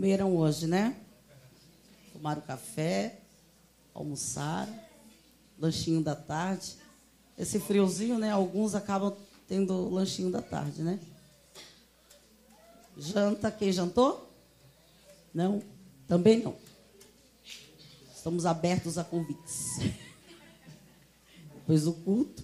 comeram hoje, né? Tomaram café, almoçaram, lanchinho da tarde. Esse friozinho, né? Alguns acabam tendo lanchinho da tarde, né? Janta, quem jantou? Não? Também não. Estamos abertos a convites. Depois do culto.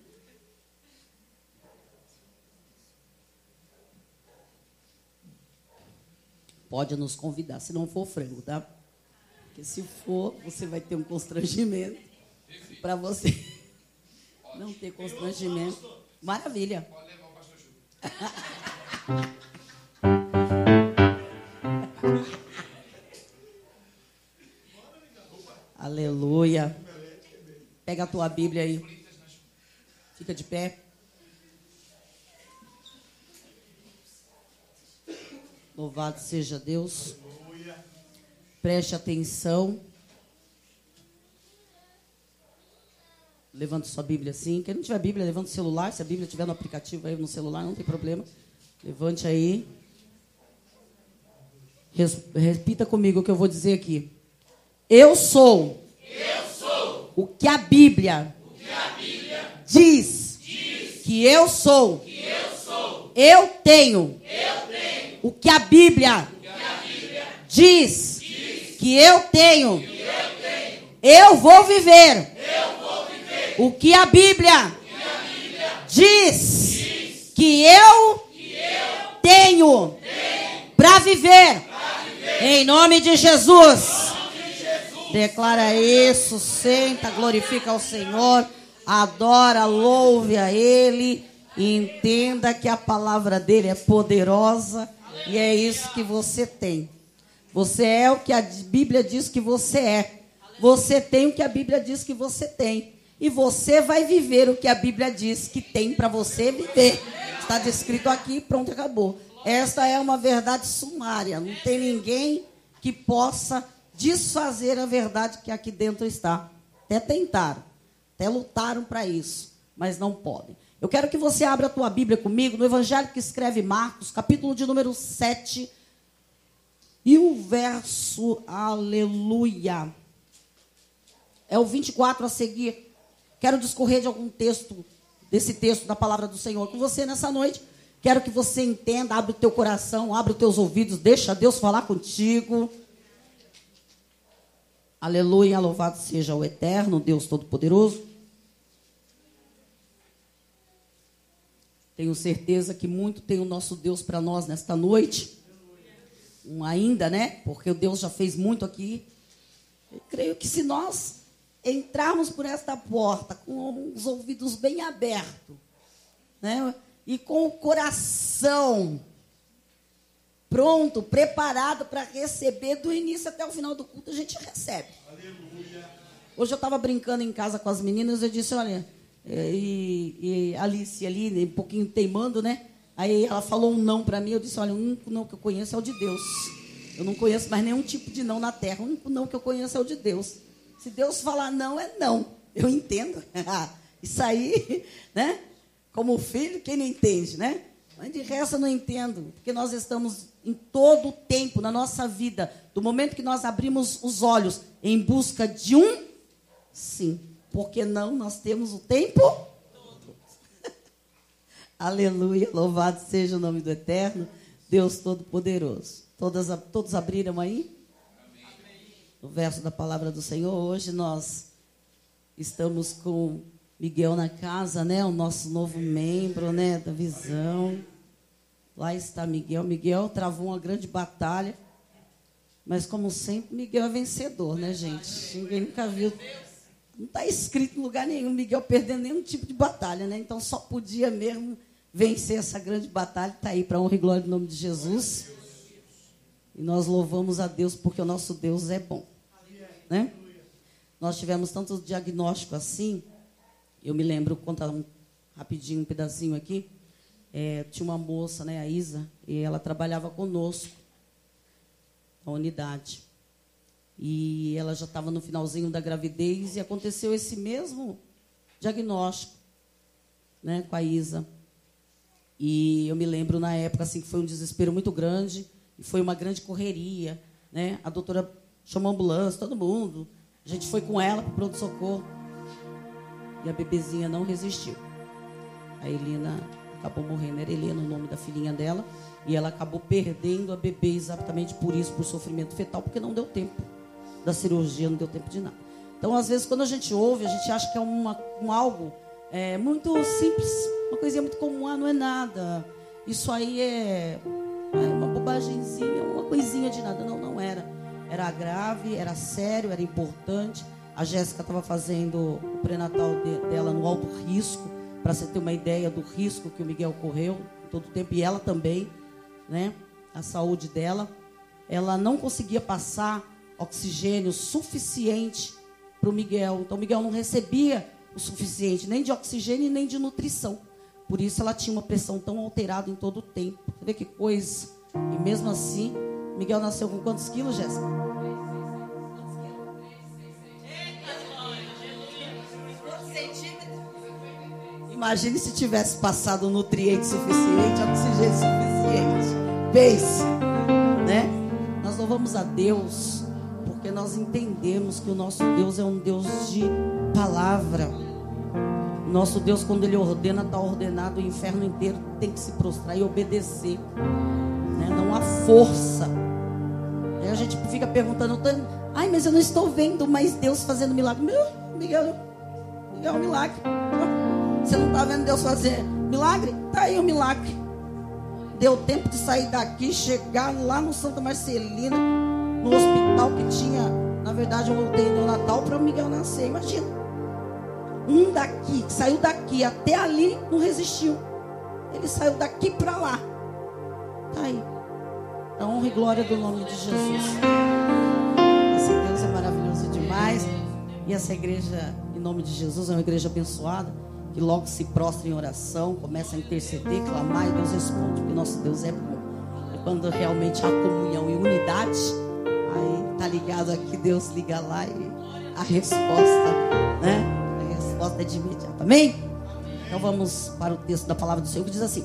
Pode nos convidar, se não for frango, tá? Porque se for, você vai ter um constrangimento. Para você não ter constrangimento. Maravilha. Pode levar o pastor Júlio. Aleluia. Pega a tua Bíblia aí. Fica de pé. Louvado seja Deus. Preste atenção. Levanta sua Bíblia assim. Quem não tiver Bíblia, levanta o celular. Se a Bíblia estiver no aplicativo aí no celular, não tem problema. Levante aí. Repita comigo o que eu vou dizer aqui. Eu sou o que a Bíblia diz que eu sou. Eu tenho o que a Bíblia diz que eu tenho. Eu vou viver o que a Bíblia diz que eu tenho para viver. Em nome de Jesus. Declara isso, senta, glorifica ao Senhor, adora, louve a Ele, e entenda que a palavra dele é poderosa e é isso que você tem. Você é o que a Bíblia diz que você é. Você tem o que a Bíblia diz que você tem. E você vai viver o que a Bíblia diz que tem para você viver. Está descrito aqui, pronto, acabou. Esta é uma verdade sumária. Não tem ninguém que possa desfazer a verdade que aqui dentro está. Até tentaram, até lutaram para isso, mas não podem. Eu quero que você abra a tua Bíblia comigo no Evangelho que escreve Marcos, capítulo de número 7, e o verso, aleluia, é o 24 a seguir. Quero discorrer de algum texto, desse texto da palavra do Senhor com você nessa noite. Quero que você entenda, abre o teu coração, abre os teus ouvidos, deixa Deus falar contigo. Aleluia, louvado seja o eterno Deus Todo-Poderoso. Tenho certeza que muito tem o nosso Deus para nós nesta noite. Ainda, né? Porque o Deus já fez muito aqui. Eu creio que se nós entrarmos por esta porta com os ouvidos bem abertos, né? E com o coração pronto, preparado para receber do início até o final do culto, a gente recebe. Aleluia. Hoje eu estava brincando em casa com as meninas, eu disse, olha, e Alice ali, um pouquinho teimando, né? Aí ela falou um não para mim, eu disse, olha, o único não que eu conheço é o de Deus. Eu não conheço mais nenhum tipo de não na terra, o único não que eu conheço é o de Deus. Se Deus falar não, é não. Eu entendo. Isso aí, né? Como filho, quem não entende, né? Mas de resto eu não entendo, porque nós estamos em todo o tempo na nossa vida, do momento que nós abrimos os olhos em busca de um sim. Porque não, nós temos o tempo todo. Aleluia, louvado seja o nome do eterno, Deus Todo-Poderoso. Todos abriram aí? Amém. No verso da palavra do Senhor, hoje nós estamos com Miguel na casa, né? O nosso novo membro, né? Da visão. Lá está Miguel. Miguel travou uma grande batalha. Mas, como sempre, Miguel é vencedor, né, gente? Ninguém nunca viu. Não está escrito em lugar nenhum Miguel perdendo nenhum tipo de batalha, né? Então, só podia mesmo vencer essa grande batalha. Está aí para a honra e glória do nome de Jesus. E nós louvamos a Deus porque o nosso Deus é bom, né? Nós tivemos tanto diagnóstico assim. Eu me lembro, vou contar rapidinho um pedacinho aqui. Tinha uma moça, né, a Isa, e ela trabalhava conosco na unidade. E ela já estava no finalzinho da gravidez e aconteceu esse mesmo diagnóstico, né, com a Isa. E eu me lembro na época assim, que foi um desespero muito grande. E foi uma grande correria, né? A doutora chamou a ambulância, todo mundo. A gente foi com ela para o pronto-socorro. E a bebezinha não resistiu. A Helena acabou morrendo. Era Helena o nome da filhinha dela. E ela acabou perdendo a bebê exatamente por isso, por sofrimento fetal, porque não deu tempo da cirurgia, não deu tempo de nada. Então, às vezes, quando a gente ouve, a gente acha que é algo muito simples, uma coisinha muito comum. Não é nada. Isso aí é uma bobagemzinha, uma coisinha de nada. Não, não era. Era grave, era sério, era importante. A Jéssica estava fazendo o pré-natal dela no alto risco, para você ter uma ideia do risco que o Miguel correu todo o tempo, e ela também, né? A saúde dela. Ela não conseguia passar oxigênio suficiente para o Miguel. Então, o Miguel não recebia o suficiente, nem de oxigênio, nem de nutrição. Por isso, ela tinha uma pressão tão alterada em todo o tempo. Você vê que coisa. E mesmo assim, Miguel nasceu com quantos quilos, Jéssica? Imagine se tivesse passado nutriente suficiente, oxigênio suficiente. Pense, né? Nós louvamos a Deus porque nós entendemos que o nosso Deus é um Deus de palavra. O nosso Deus, quando Ele ordena, está ordenado. O inferno inteiro tem que se prostrar e obedecer, né? Não há força. Aí a gente fica perguntando, ai, mas eu não estou vendo mais Deus fazendo milagre. Miguel é um milagre. Você não está vendo Deus fazer milagre? Está aí o milagre. Deu tempo de sair daqui, chegar lá no Santa Marcelina, no hospital que tinha. Na verdade, eu voltei no Natal para o Miguel nascer. Imagina. Um daqui, que saiu daqui até ali, não resistiu. Ele saiu daqui para lá. Está aí. A honra e glória do nome de Jesus. Esse Deus é maravilhoso demais. E essa igreja, em nome de Jesus, é uma igreja abençoada, que logo se prostra em oração, começa a interceder, clamar, e Deus responde, porque nosso Deus é bom. E quando realmente há comunhão e unidade, aí tá ligado aqui, Deus liga lá e a resposta, né? A resposta é de imediato. Amém? Então vamos para o texto da palavra do Senhor, que diz assim,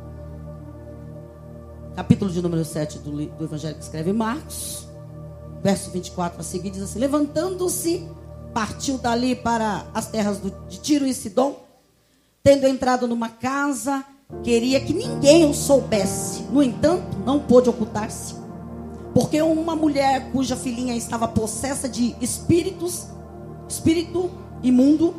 capítulo de número 7 do Evangelho que escreve Marcos, verso 24 a seguir, diz assim: levantando-se, partiu dali para as terras de Tiro e Sidom. Tendo entrado numa casa, queria que ninguém o soubesse. No entanto, não pôde ocultar-se, porque uma mulher cuja filhinha estava possessa de espírito imundo,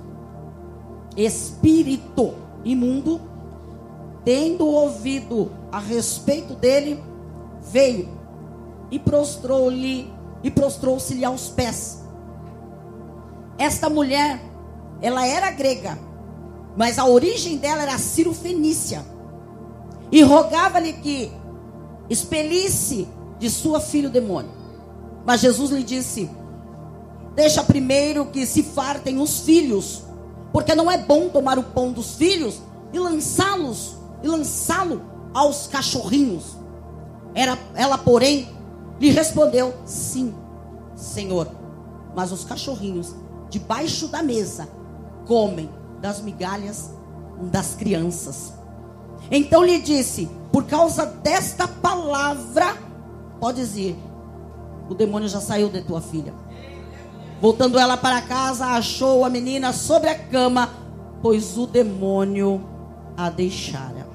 tendo ouvido a respeito dele, veio e prostrou-se-lhe aos pés. Esta mulher, ela era grega, mas a origem dela era Ciro-fenícia, e rogava-lhe que expelisse de sua filha o demônio. Mas Jesus lhe disse: deixa primeiro que se fartem os filhos, porque não é bom tomar o pão dos filhos e lançá-lo aos cachorrinhos. Ela, porém, lhe respondeu: sim, Senhor, mas os cachorrinhos debaixo da mesa comem das migalhas das crianças. Então lhe disse: por causa desta palavra, podes ir, o demônio já saiu de tua filha. Voltando ela para casa, achou a menina sobre a cama, pois o demônio a deixara.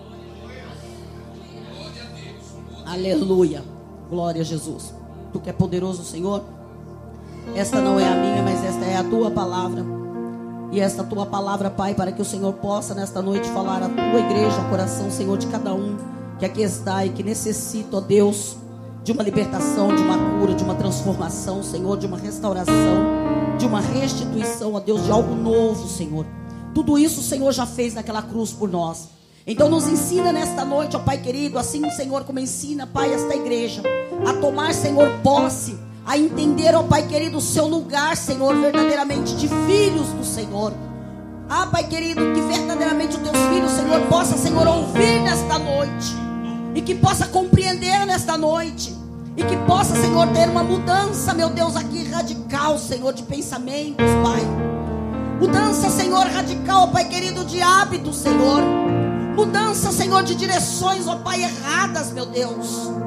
Aleluia, glória a Jesus. Tu que é poderoso, Senhor, esta não é a minha, mas esta é a tua palavra. E esta tua palavra, Pai, para que o Senhor possa nesta noite falar à tua igreja, ao coração, Senhor, de cada um que aqui está e que necessita, ó Deus, de uma libertação, de uma cura, de uma transformação, Senhor, de uma restauração, de uma restituição, ó Deus, de algo novo, Senhor. Tudo isso o Senhor já fez naquela cruz por nós. Então nos ensina nesta noite, ó Pai querido, assim, Senhor, como ensina, Pai, esta igreja, a tomar, Senhor, posse, a entender, ó Pai querido, o seu lugar, Senhor, verdadeiramente de filhos do Senhor. Ah, Pai querido, que verdadeiramente os teus filhos, Senhor, possa, Senhor, ouvir nesta noite, e que possa compreender nesta noite, e que possa, Senhor, ter uma mudança, meu Deus, aqui radical, Senhor, de pensamentos, Pai. Mudança, Senhor, radical, Pai querido, de hábitos, Senhor. Mudança, Senhor, de direções, ó Pai, erradas, meu Deus.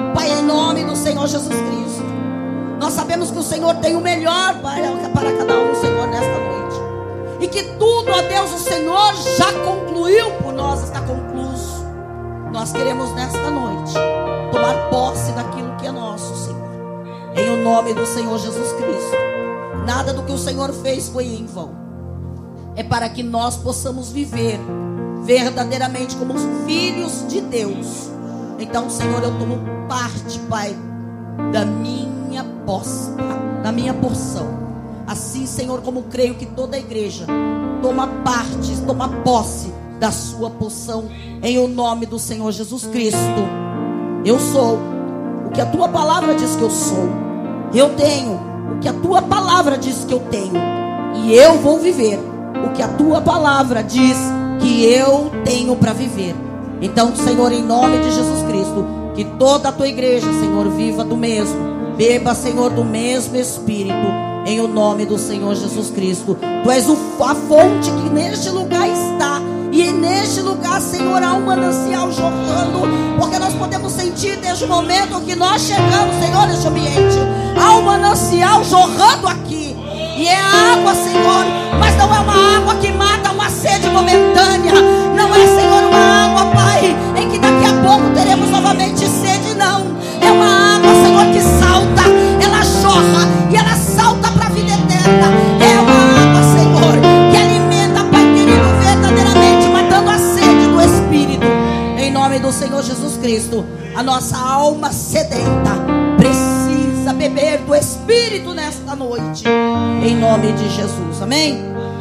Pai, em nome do Senhor Jesus Cristo, nós sabemos que o Senhor tem o melhor para cada um, Senhor, nesta noite. E que tudo, ó Deus, o Senhor já concluiu por nós, está concluso. Nós queremos nesta noite tomar posse daquilo que é nosso, Senhor. Em o nome do Senhor Jesus Cristo. Nada do que o Senhor fez foi em vão. É para que nós possamos viver verdadeiramente como filhos de Deus. Então, Senhor, eu tomo parte, Pai, da minha posse, da minha porção. Assim, Senhor, como creio que toda a igreja toma parte, toma posse da sua porção, em o nome do Senhor Jesus Cristo. Eu sou o que a tua palavra diz que eu sou. Eu tenho o que a tua palavra diz que eu tenho. E eu vou viver o que a tua palavra diz que eu tenho para viver. Então, Senhor, em nome de Jesus Cristo, que toda a tua igreja, Senhor, viva do mesmo. Beba, Senhor, do mesmo Espírito, em o nome do Senhor Jesus Cristo. Tu és a fonte que neste lugar está. E neste lugar, Senhor, há um manancial jorrando. Porque nós podemos sentir desde o momento que nós chegamos, Senhor, neste ambiente. Há um manancial jorrando aqui. E é água, Senhor, mas não é uma água que mata uma sede momentânea. Não é, Senhor, uma água, Pai, em que daqui a pouco teremos novamente sede, não. É uma água, Senhor, que salta, ela jorra e ela salta para a vida eterna. É uma água, Senhor, que alimenta, Pai querido, verdadeiramente, matando a sede do Espírito. Em nome do Senhor Jesus Cristo, a nossa alma sedenta precisa beber do Espírito nesta noite. Em nome de Jesus, amém?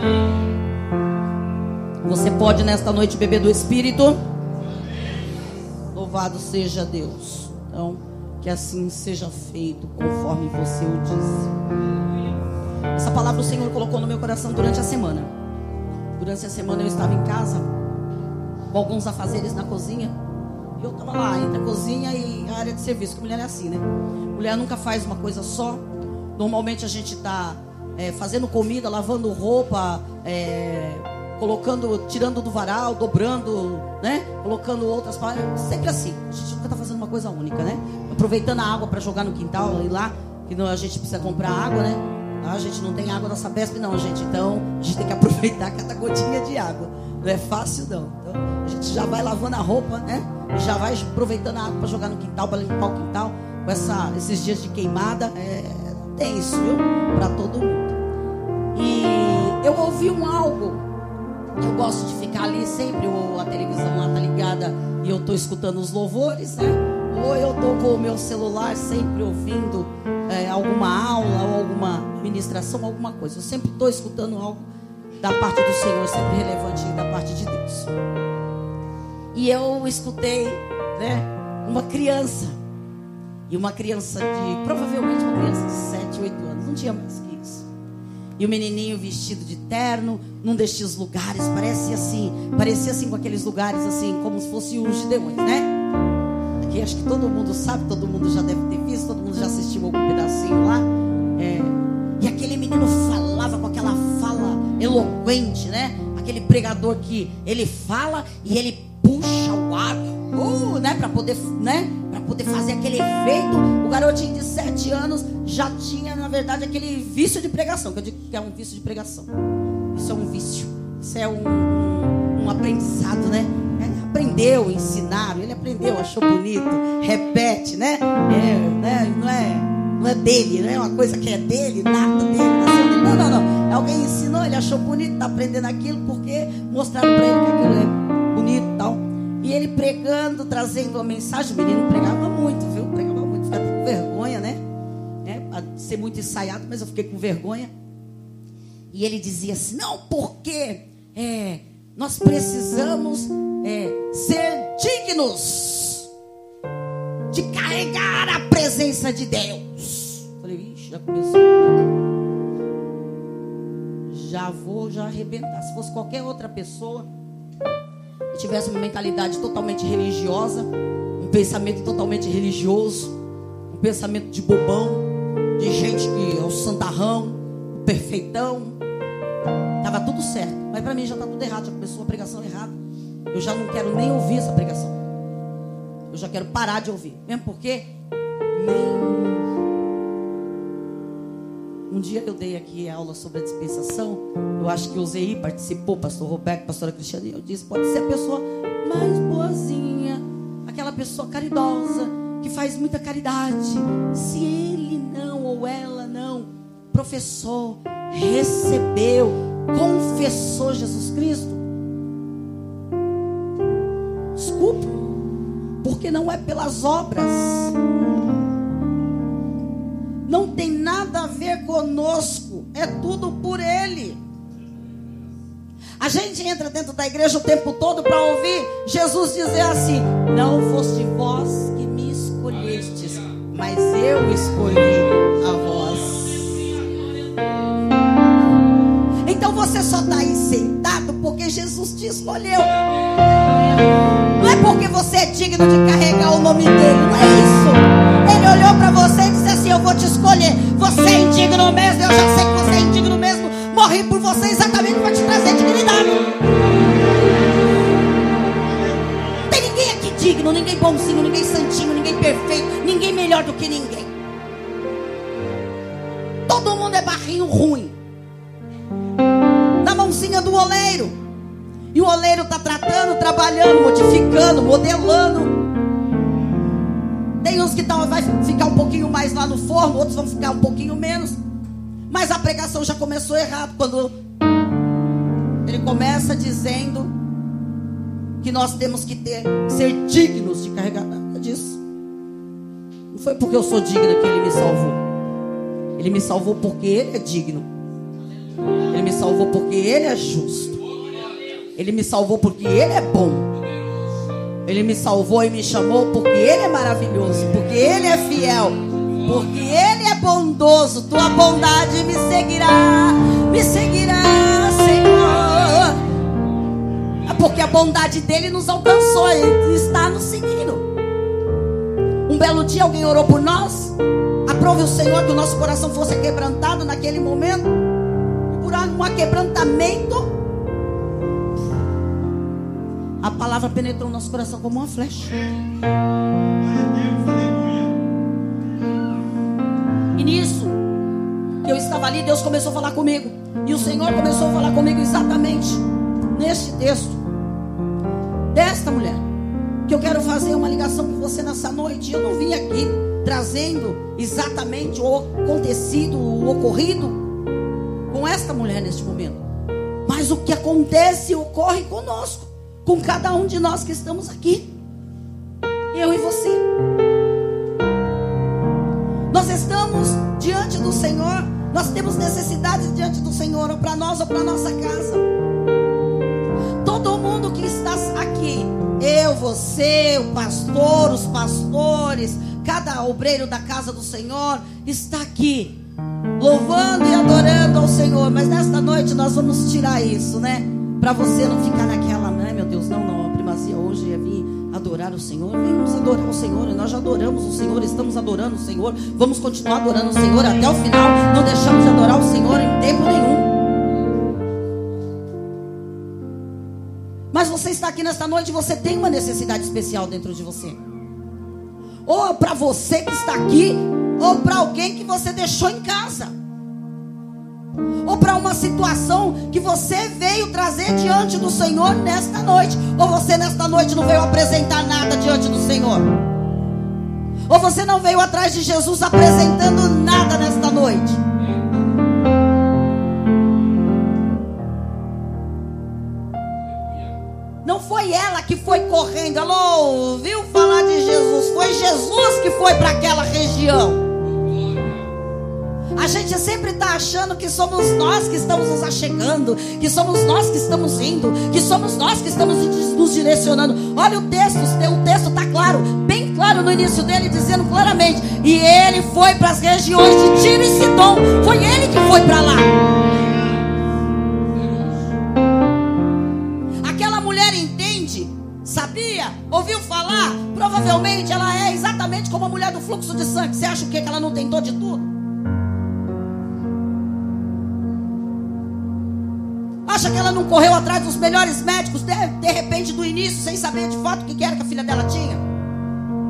Você pode nesta noite beber do Espírito? Louvado seja Deus. Então, que assim seja feito conforme você o disse. Essa palavra o Senhor colocou no meu coração durante a semana. Durante a semana eu estava em casa, com alguns afazeres na cozinha. E eu estava lá, entre a cozinha e a área de serviço. Que mulher é assim, né? Mulher nunca faz uma coisa só. Normalmente a gente está fazendo comida, lavando roupa, colocando, tirando do varal, dobrando, né? Colocando outras paradas. Sempre assim. A gente nunca está fazendo uma coisa única, né? Aproveitando a água para jogar no quintal, e lá, que não, a gente precisa comprar água, né? A gente não tem água da Sabesp, não, gente. Então, a gente tem que aproveitar cada gotinha de água. Não é fácil, não. Então, a gente já vai lavando a roupa, né? E já vai aproveitando a água para jogar no quintal, para limpar o quintal. Com esses dias de queimada, tem isso, viu? Para todo mundo. E eu ouvi algo. Eu gosto de ficar ali sempre, ou a televisão lá tá ligada e eu tô escutando os louvores, né? Ou eu tô com o meu celular sempre ouvindo alguma aula ou alguma ministração, alguma coisa. Eu sempre tô escutando algo da parte do Senhor, sempre relevante da parte de Deus. E eu escutei, né, uma criança. E uma criança provavelmente uma criança de 7, 8 anos, não tinha mais que isso. E o menininho vestido de terno, num destes lugares, parecia assim com aqueles lugares assim, como se fossem os gideões, né? Aqui acho que todo mundo sabe, todo mundo já deve ter visto, todo mundo já assistiu algum pedacinho lá. E aquele menino falava com aquela fala eloquente, né? Aquele pregador que ele fala e ele puxa o ar, né? Para poder, né? Para poder fazer aquele efeito. O garotinho de 7 anos já tinha, na verdade, aquele vício de pregação, que eu digo que é um vício de pregação. Isso é um vício. Isso é um aprendizado, né? Aprendeu, ensinaram, ele aprendeu, achou bonito, repete, né? Não é dele, não é uma coisa que é dele, nada dele, não. Alguém ensinou, ele achou bonito, está aprendendo aquilo porque mostraram para ele que aquilo é bonito e tal. E ele pregando, trazendo uma mensagem. O menino pregava muito, viu? Pregava muito, fiquei até com vergonha, né? A ser muito ensaiado, mas eu fiquei com vergonha. E ele dizia assim: não, porque nós precisamos ser dignos de carregar a presença de Deus. Falei, ixi, já começou. Já arrebentar. Se fosse qualquer outra pessoa que tivesse uma mentalidade totalmente religiosa, um pensamento totalmente religioso, um pensamento de bobão, de gente que é o santarrão, o perfeitão, estava tudo certo. Mas para mim já está tudo errado, já começou a pregação errada. Eu já não quero nem ouvir essa pregação. Eu já quero parar de ouvir. Mesmo porque um dia eu dei aqui aula sobre a dispensação. Eu acho que o Zei participou, pastor Roberto, pastora Cristiane. Eu disse, pode ser a pessoa mais boazinha, aquela pessoa caridosa, que faz muita caridade. Se ele não ou ela não professou, recebeu, confessou Jesus Cristo, desculpa, porque não é pelas obras, não tem nada a ver conosco, é tudo por Ele. A gente entra dentro da igreja o tempo todo para ouvir Jesus dizer assim: não foste vós que me escolhestes, mas eu escolhi a vós. Então você só está aí sentado porque Jesus te escolheu. Não é porque você é digno de carregar o nome dele, não é isso. Ele olhou para você e disse assim: eu vou te escolher. Você é indigno mesmo, eu já sei que você é indigno mesmo. Morri por você exatamente para te trazer dignidade. Não tem ninguém aqui digno, ninguém bonzinho, ninguém santinho, ninguém perfeito, ninguém melhor do que ninguém. Todo mundo é barrinho ruim na mãozinha do oleiro. E o oleiro está tratando, trabalhando, modificando, modelando. Tem uns que vai ficar um pouquinho mais lá no forno, outros vão ficar um pouquinho menos. Mas a pregação já começou errado, quando ele começa dizendo que nós temos que ser dignos de carregar nada disso. Não foi porque eu sou digna que ele me salvou. Ele me salvou porque ele é digno. Ele me salvou porque ele é justo. Ele me salvou porque ele é bom. Ele me salvou e me chamou porque ele é maravilhoso, porque ele é fiel, porque ele é bondoso. Tua bondade me seguirá, Senhor. É porque a bondade dele nos alcançou, ele está nos seguindo. Um belo dia alguém orou por nós. Aprove o Senhor que o nosso coração fosse quebrantado naquele momento. E por um quebrantamento, a palavra penetrou no nosso coração como uma flecha. E nisso que eu estava ali, Deus começou a falar comigo. E o Senhor começou a falar comigo exatamente neste texto desta mulher, que eu quero fazer uma ligação com você nessa noite. Eu não vim aqui trazendo exatamente o acontecido, o ocorrido com esta mulher neste momento, mas o que acontece e ocorre conosco, com cada um de nós que estamos aqui, eu e você. Nós estamos diante do Senhor, nós temos necessidades diante do Senhor, ou para nós ou para nossa casa. Todo mundo que está aqui, eu, você, o pastor, os pastores, cada obreiro da casa do Senhor está aqui, louvando e adorando ao Senhor. Mas nesta noite nós vamos tirar isso, né? Para você não ficar naquela, né, meu Deus, não, a primazia hoje é vir adorar o Senhor. Vamos adorar o Senhor, e nós já adoramos o Senhor, estamos adorando o Senhor, vamos continuar adorando o Senhor até o final. Não deixamos de adorar o Senhor em tempo nenhum. Mas você está aqui nesta noite, você tem uma necessidade especial dentro de você. Ou para você que está aqui, ou para alguém que você deixou em casa, ou para uma situação que você veio trazer diante do Senhor nesta noite. Ou você nesta noite não veio apresentar nada diante do Senhor, ou você não veio atrás de Jesus apresentando nada nesta noite. Não foi ela que foi correndo, ela ouviu falar de Jesus, foi Jesus que foi para aquela região. A gente sempre está achando que somos nós que estamos nos achegando, que somos nós que estamos indo, que somos nós que estamos nos direcionando. Olha o texto está claro, bem claro no início dele, dizendo claramente: e ele foi para as regiões de Tiro e Sidom. Foi ele que foi para lá. Aquela mulher entende, sabia, ouviu falar. Provavelmente ela é exatamente como a mulher do fluxo de sangue. Você acha o quê? Que ela não tentou de tudo? Acha que ela não correu atrás dos melhores médicos, de repente, do início, sem saber de fato o que era que a filha dela tinha?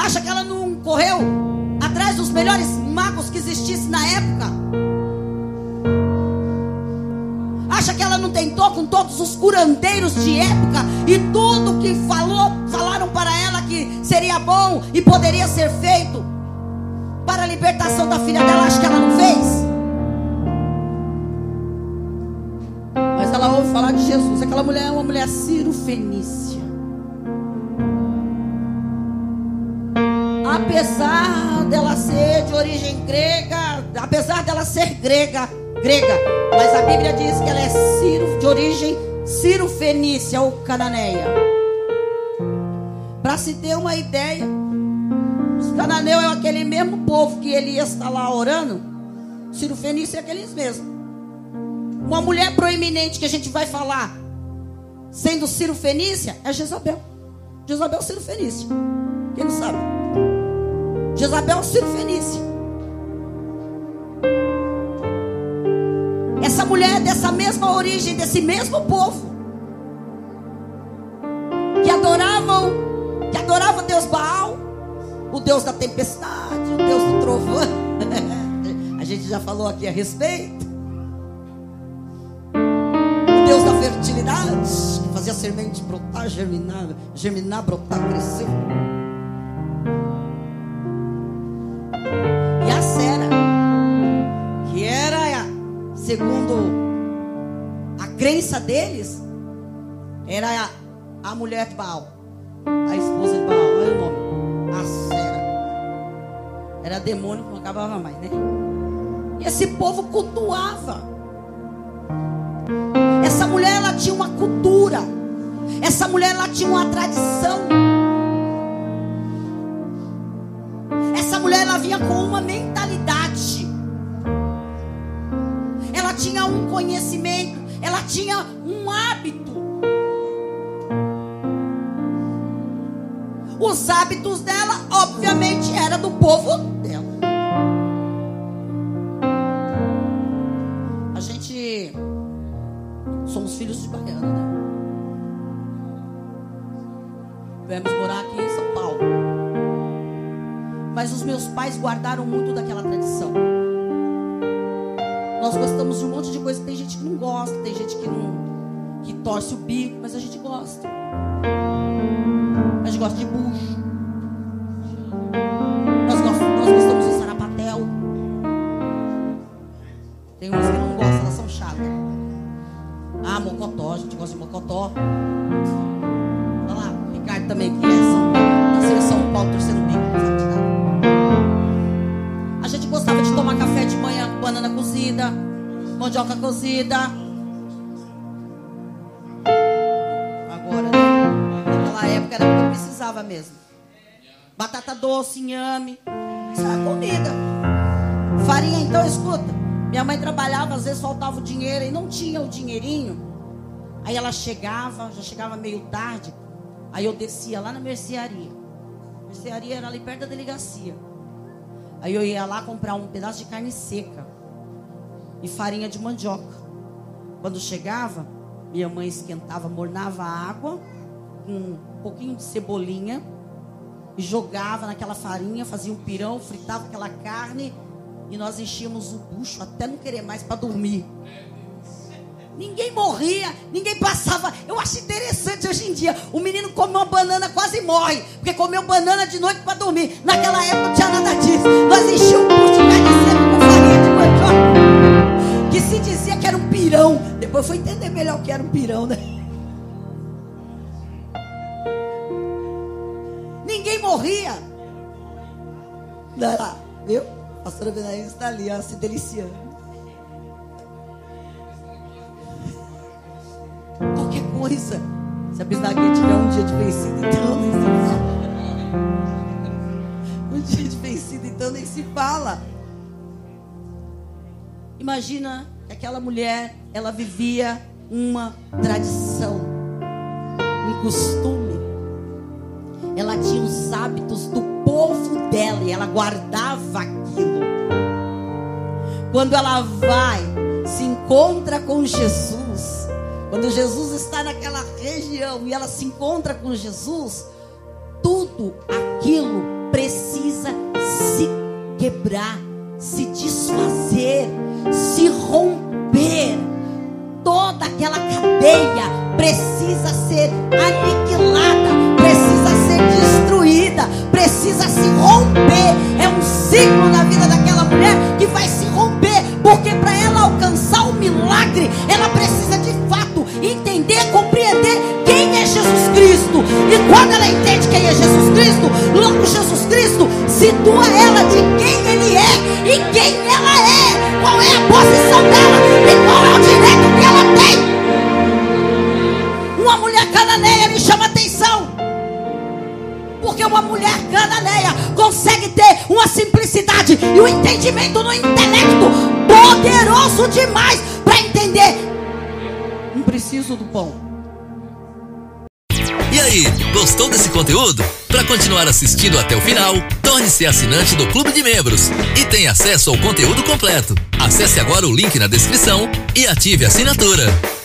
Acha que ela não correu atrás dos melhores magos que existissem na época? Acha que ela não tentou com todos os curandeiros de época e tudo que falaram para ela que seria bom e poderia ser feito para a libertação da filha dela? Acha que ela não fez? Mas ela ouve falar de Jesus. Aquela mulher é uma mulher cirofenícia. Apesar dela ser de origem grega, apesar dela ser grega, mas a Bíblia diz que ela é de origem cirofenícia ou cananeia. Para se ter uma ideia, os cananeus é aquele mesmo povo que Elias está lá orando. Cirofenícia é aqueles mesmos. Uma mulher proeminente que a gente vai falar, sendo cirofenícia, é Jezabel. Jezabel cirofenícia. Quem não sabe? Jezabel cirofenícia. Essa mulher é dessa mesma origem, desse mesmo povo que adorava Deus Baal, o Deus da tempestade, o Deus do trovão. A gente já falou aqui a respeito. O Deus da fertilidade, que fazia a semente brotar, germinar, brotar, crescer. E a Sera, que era, segundo a crença deles, era a mulher de Baal, a esposa de Baal. Olha o nome, a Sera. Era demônio que não acabava mais, né? E esse povo cultuava. Essa mulher, ela tinha uma cultura. Essa mulher, ela tinha uma tradição. Essa mulher, ela vinha com uma mentalidade. Ela tinha um conhecimento. Ela tinha um hábito. Os hábitos dela, obviamente, era do povo dela. A gente somos filhos de baiana, né? Viemos morar aqui em São Paulo. Mas os meus pais guardaram muito daquela tradição. Nós gostamos de um monte de coisa. Tem gente que não gosta, tem gente que torce o bico, mas a gente gosta. A gente gosta de bucho. Nós gostamos de sarapatel. Tem umas que não gostam, elas são chatas. Ah, mocotó, a gente gosta de mocotó. Olha lá, o Ricardo também, que nasceu em São Paulo, torcendo bico. A gente gostava de tomar café de manhã com banana cozida, mandioca cozida. Agora, né? Naquela época era porque precisava mesmo. Batata doce, inhame. Isso era comida. Farinha, então, escuta. Minha mãe trabalhava, às vezes faltava o dinheiro e não tinha o dinheirinho. Aí ela chegava, já chegava meio tarde. Aí eu descia lá na mercearia. A mercearia era ali perto da delegacia. Aí eu ia lá comprar um pedaço de carne seca e farinha de mandioca. Quando chegava, minha mãe esquentava, mornava a água com um pouquinho de cebolinha e jogava naquela farinha, fazia um pirão, fritava aquela carne e nós enchíamos o bucho até não querer mais para dormir. Ninguém morria, ninguém passava. Eu acho interessante hoje em dia. O menino come uma banana, quase morre, porque comeu banana de noite para dormir. Naquela época não tinha nada disso. Nós enchíamos o bucho de carne seca com farinha de mandioca, que se dizia que era um pirão. Depois foi entender melhor o que era um pirão, né? Ninguém morria. Olha lá, viu? A pastora Benaísa está ali, ó, se deliciando. Qualquer coisa. Se a bisnaguinha tiver um dia de vencido, então nem se fala. Um dia de vencido, então nem se fala. Imagina que aquela mulher, ela vivia uma tradição, um costume. Ela tinha os hábitos do povo dela e ela guardava aquilo. Quando ela vai, se encontra com Jesus, quando Jesus está naquela região e ela se encontra com Jesus, tudo aquilo precisa quebrar, se desfazer, se romper. Toda aquela cadeia precisa ser aniquilada, precisa ser destruída, precisa se romper. É um ciclo na vida daquela mulher que vai se romper, porque para ela alcançar o milagre, ela precisa de fato entender, compreender quem é Jesus Cristo. E quando ela entende quem é Jesus Cristo, logo Jesus Cristo situa ela de quem Ele é e quem ela é, qual é a posição dela e qual é o direito que ela tem. Uma mulher cananeia me chama atenção, porque uma mulher cananeia consegue ter uma simplicidade e um entendimento no intelecto poderoso demais para entender: não preciso do pão. E aí, gostou desse conteúdo? Para continuar assistindo até o final, torne-se assinante do Clube de Membros e tenha acesso ao conteúdo completo. Acesse agora o link na descrição e ative a assinatura.